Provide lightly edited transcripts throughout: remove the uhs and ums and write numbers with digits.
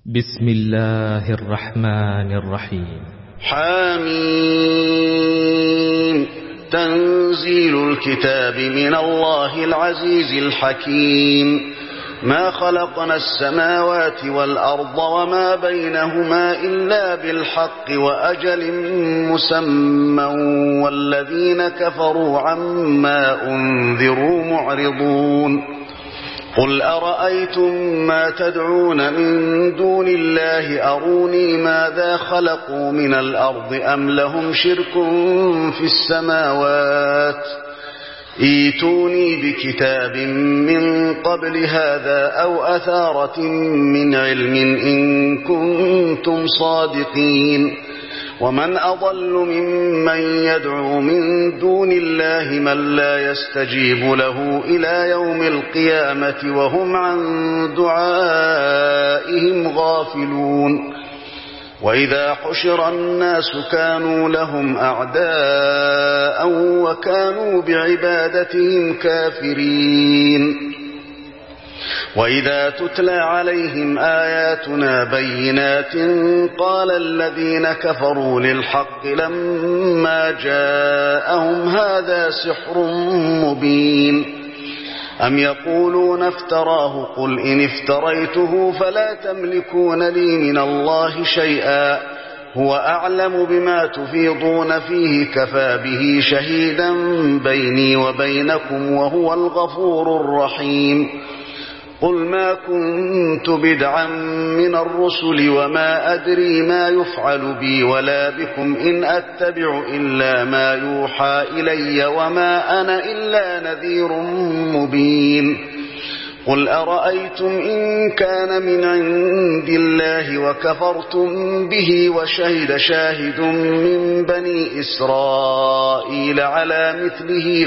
بسم الله الرحمن الرحيم. حميم. تنزيل الكتاب من الله العزيز الحكيم. ما خلقنا السماوات والأرض وما بينهما إلا بالحق وأجل مسمى والذين كفروا عما أنذروا معرضون. قل أرأيتم ما تدعون من دون الله أروني ماذا خلقوا من الأرض أم لهم شرك في السماوات ائتوني بكتاب من قبل هذا أو أثارة من علم إن كنتم صادقين. ومن أضل ممن يدعو من دون الله من لا يستجيب له إلى يوم القيامة وهم عن دعائهم غافلون. وإذا حشر الناس كانوا لهم أعداء وكانوا بعبادتهم كافرين. وإذا تتلى عليهم آياتنا بينات قال الذين كفروا للحق لما جاءهم هذا سحر مبين. أم يقولون افتراه قل إن افتريته فلا تملكون لي من الله شيئا هو أعلم بما تفيضون فيه كفى به شهيدا بيني وبينكم وهو الغفور الرحيم. قل ما كنت بدعا من الرسل وما أدري ما يفعل بي ولا بكم إن أتبع إلا ما يوحى إلي وما أنا إلا نذير مبين. قل أرأيتم إن كان من عند الله وكفرتم به وشهد شاهد من بني إسرائيل على مثله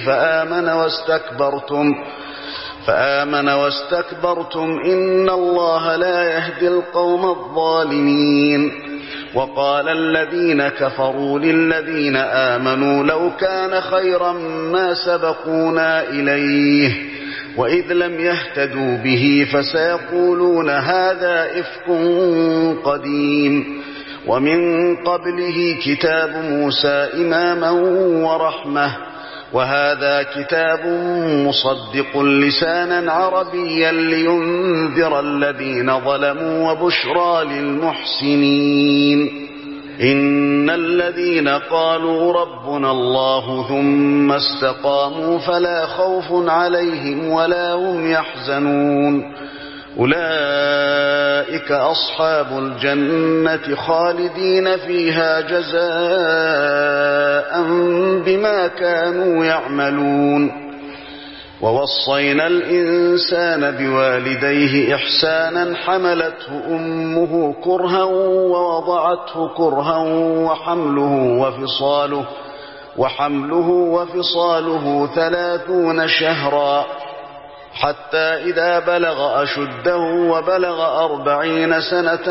فآمن واستكبرتم إن الله لا يهدي القوم الظالمين. وقال الذين كفروا للذين آمنوا لو كان خيرا ما سبقونا إليه وإذ لم يهتدوا به فسيقولون هذا إفك قديم. ومن قبله كتاب موسى إماما ورحمة وهذا كتاب مصدق لسانا عربيا لينذر الذين ظلموا وبشرى للمحسنين. إن الذين قالوا ربنا الله ثم استقاموا فلا خوف عليهم ولا هم يحزنون أولئك أصحاب الجنة خالدين فيها جزاء بما كانوا يعملون. ووصينا الإنسان بوالديه إحسانا حملته أمه كرها ووضعته كرها وحمله وفصاله 30 شهرا حتى إذا بلغ أشده وبلغ 40 سنة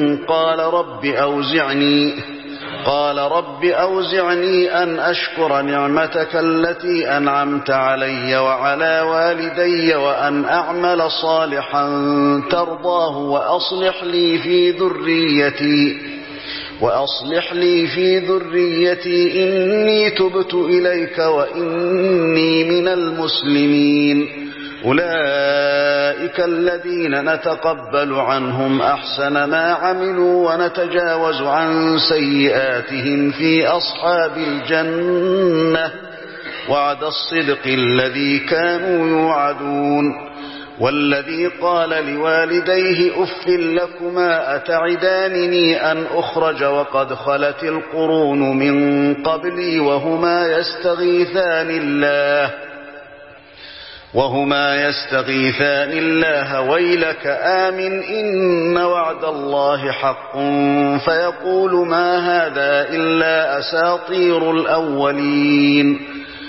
قال رب أوزعني أن أشكر نعمتك التي أنعمت علي وعلى والدي وأن أعمل صالحا ترضاه وأصلح لي في ذريتي إني تبت إليك وإني من المسلمين. أولئك الذين نتقبل عنهم أحسن ما عملوا ونتجاوز عن سيئاتهم في أصحاب الجنة وعد الصدق الذي كانوا يوعدون. والذي قال لوالديه أف لكما أتعدانني أن أخرج وقد خلت القرون من قبلي وهما يستغيثان الله ويلك آمن إن وعد الله حق فيقول ما هذا إلا أساطير الأولين.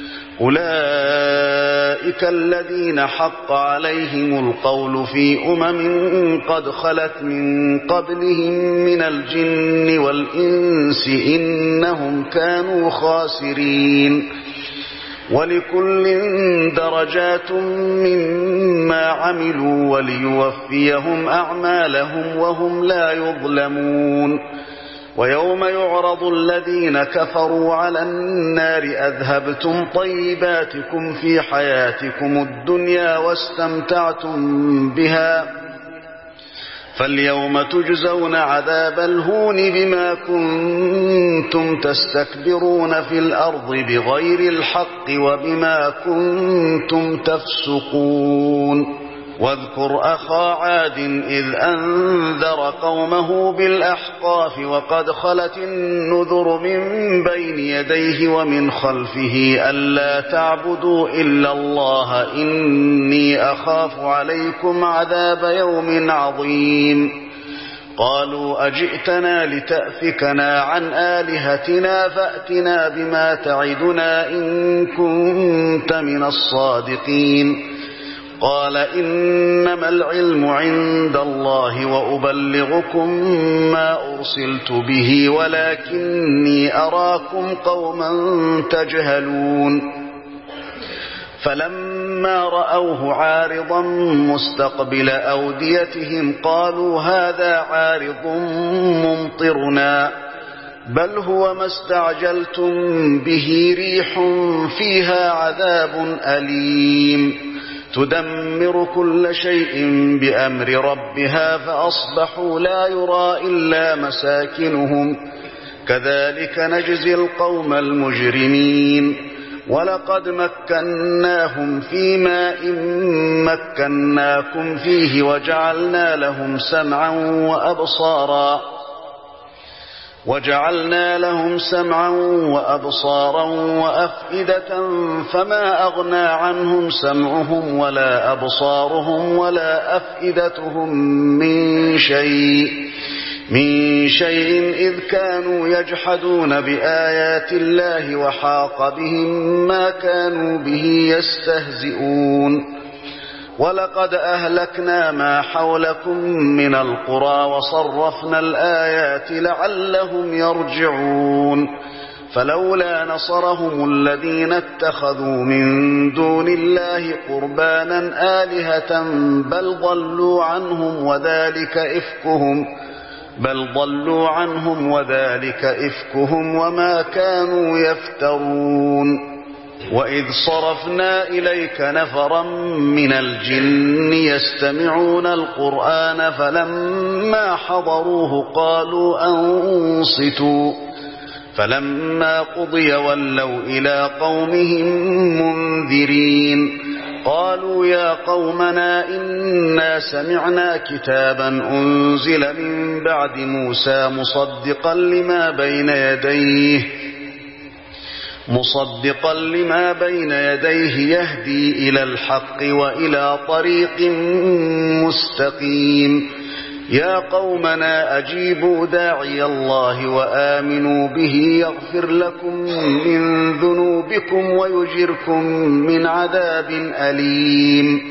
أولئك الذين حق عليهم القول في قد خلت من قبلهم من الجن والإنس إنهم كانوا خاسرين. ولكل درجات مما عملوا وليوفيهم أعمالهم وهم لا يظلمون ويوم يعرض الذين كفروا على النار أذهبتم طيباتكم في حياتكم الدنيا واستمتعتم بها فاليوم تجزون عذاب الهون بما كنتم تستكبرون في الأرض بغير الحق وبما كنتم تفسقون واذكر أخا عاد إذ أنذر قومه بالأحقاف وقد خلت النذر من بين يديه ومن خلفه ألا تعبدوا إلا الله إني أخاف عليكم عذاب يوم عظيم قالوا أجئتنا لتأفكنا عن آلهتنا فأتنا بما تعدنا إن كنت من الصادقين قال إنما العلم عند الله وأبلغكم ما أرسلت به ولكني أراكم قوما تجهلون فلما رأوه عارضا مستقبل أوديتهم قالوا هذا عارض ممطرنا بل هو ما استعجلتم به ريح فيها عذاب أليم تدمر كل شيء بأمر ربها فأصبحوا لا يرى إلا مساكنهم كذلك نجزي القوم المجرمين ولقد مكناهم في ماء مكناكم فيه وجعلنا لهم سمعا وأبصارا وأفئدة فما أغنى عنهم سمعهم ولا أبصارهم ولا أفئدتهم من شيء إذ كانوا يجحدون بآيات الله وحاق بهم ما كانوا به يستهزئون ولقد أهلكنا ما حولكم من القرى وصرفنا الآيات لعلهم يرجعون فلولا نصرهم الذين اتخذوا من دون الله قربانا آلهة بل ضلوا عنهم وذلك إفكهم وما كانوا يفترون وإذ صرفنا إليك نفرا من الجن يستمعون القرآن فلما حضروه قالوا أنصتوا فلما قضي ولوا إلى قومهم منذرين قالوا يا قومنا إنا سمعنا كتابا أنزل من بعد موسى مصدقا لما بين يديه يهدي إلى الحق وإلى طريق مستقيم يا قومنا أجيبوا داعي الله وآمنوا به يغفر لكم من ذنوبكم ويجركم من عذاب أليم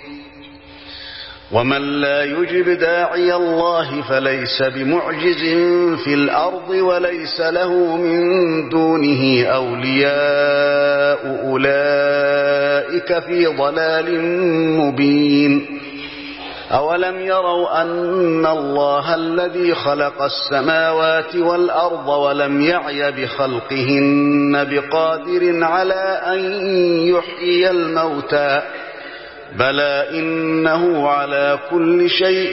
ومن لا يجب داعي الله فليس بمعجز في الأرض وليس له من دونه أولياء أولئك في ضلال مبين أولم يروا أن الله الذي خلق السماوات والأرض ولم يعي بخلقهن بقادر على أن يحيي الموتى بلى إنه على كل شيء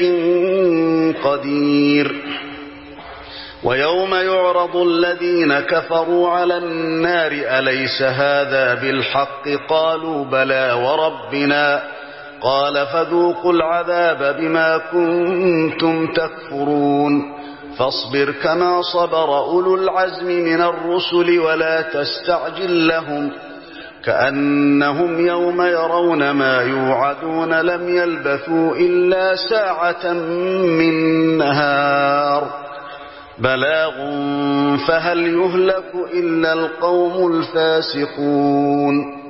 قدير ويوم يعرض الذين كفروا على النار أليس هذا بالحق قالوا بلى وربنا قال فذوقوا العذاب بما كنتم تكفرون فاصبر كما صبر أولو العزم من الرسل ولا تستعجل لهم كأنهم يوم يرون ما يوعدون لم يلبثوا إلا ساعة من نهار بلاغ فهل يهلك إلا القوم الفاسقون